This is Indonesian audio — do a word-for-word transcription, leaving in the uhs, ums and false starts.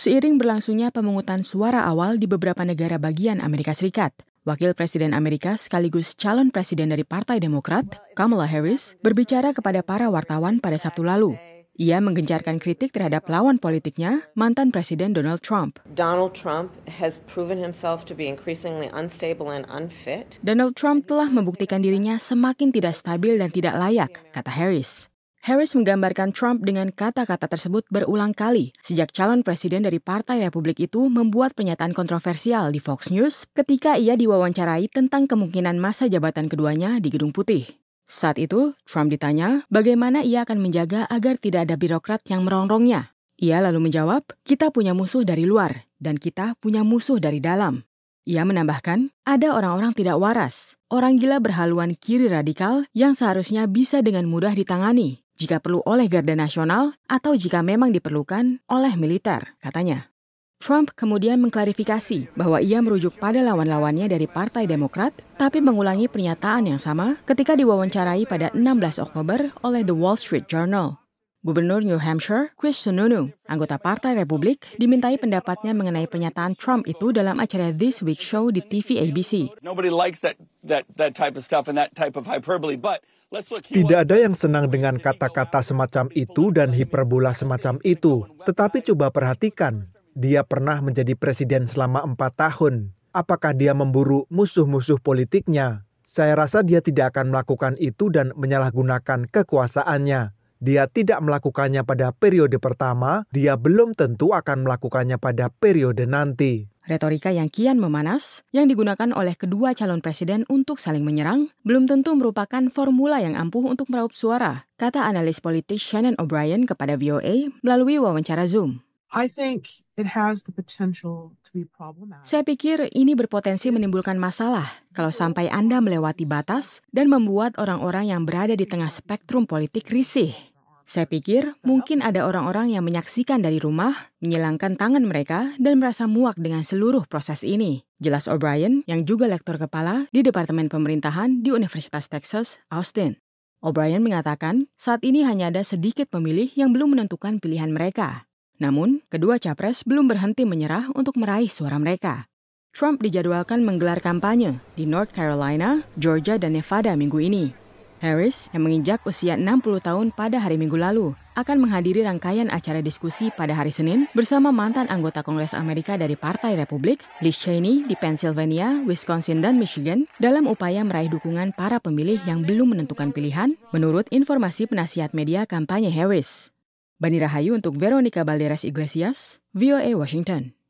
Seiring berlangsungnya pemungutan suara awal di beberapa negara bagian Amerika Serikat, Wakil Presiden Amerika sekaligus calon presiden dari Partai Demokrat, Kamala Harris, berbicara kepada para wartawan pada Sabtu lalu. Ia menggencarkan kritik terhadap lawan politiknya, mantan Presiden Donald Trump. Donald Trump has proven himself to be increasingly unstable and unfit. Donald Trump telah membuktikan dirinya semakin tidak stabil dan tidak layak, kata Harris. Harris menggambarkan Trump dengan kata-kata tersebut berulang kali sejak calon presiden dari Partai Republik itu membuat pernyataan kontroversial di Fox News ketika ia diwawancarai tentang kemungkinan masa jabatan keduanya di Gedung Putih. Saat itu, Trump ditanya bagaimana ia akan menjaga agar tidak ada birokrat yang merongrongnya. Ia lalu menjawab, "Kita punya musuh dari luar dan kita punya musuh dari dalam." Ia menambahkan, ada orang-orang tidak waras, orang gila berhaluan kiri radikal yang seharusnya bisa dengan mudah ditangani jika perlu oleh Garda Nasional atau jika memang diperlukan oleh militer, katanya. Trump kemudian mengklarifikasi bahwa ia merujuk pada lawan-lawannya dari Partai Demokrat, tapi mengulangi pernyataan yang sama ketika diwawancarai pada enam belas Oktober oleh The Wall Street Journal. Gubernur New Hampshire, Chris Sununu, anggota Partai Republik, dimintai pendapatnya mengenai pernyataan Trump itu dalam acara This Week Show di T V A B C. Nobody likes that that that type of stuff and that type of hyperbole, but let's look. Tidak ada yang senang dengan kata-kata semacam itu dan hiperbola semacam itu. Tetapi coba perhatikan, dia pernah menjadi presiden selama empat tahun. Apakah dia memburu musuh-musuh politiknya? Saya rasa dia tidak akan melakukan itu dan menyalahgunakan kekuasaannya. Dia tidak melakukannya pada periode pertama, dia belum tentu akan melakukannya pada periode nanti. Retorika yang kian memanas, yang digunakan oleh kedua calon presiden untuk saling menyerang, belum tentu merupakan formula yang ampuh untuk meraup suara, kata analis politik Shannon O'Brien kepada V O A melalui wawancara Zoom. I think it has the potential to be problematic. Saya pikir ini berpotensi menimbulkan masalah kalau sampai Anda melewati batas dan membuat orang-orang yang berada di tengah spektrum politik risih. Saya pikir mungkin ada orang-orang yang menyaksikan dari rumah, menyilangkan tangan mereka dan merasa muak dengan seluruh proses ini. Jelas O'Brien yang juga lektor kepala di Departemen Pemerintahan di Universitas Texas, Austin. O'Brien mengatakan saat ini hanya ada sedikit pemilih yang belum menentukan pilihan mereka. Namun, kedua capres belum berhenti menyerah untuk meraih suara mereka. Trump dijadwalkan menggelar kampanye di North Carolina, Georgia, dan Nevada minggu ini. Harris, yang menginjak usia enam puluh tahun pada hari Minggu lalu, akan menghadiri rangkaian acara diskusi pada hari Senin bersama mantan anggota Kongres Amerika dari Partai Republik, Liz Cheney di Pennsylvania, Wisconsin, dan Michigan, dalam upaya meraih dukungan para pemilih yang belum menentukan pilihan, menurut informasi penasihat media kampanye Harris. Bani Rahayu untuk Veronica Balderas Iglesias, V O A Washington.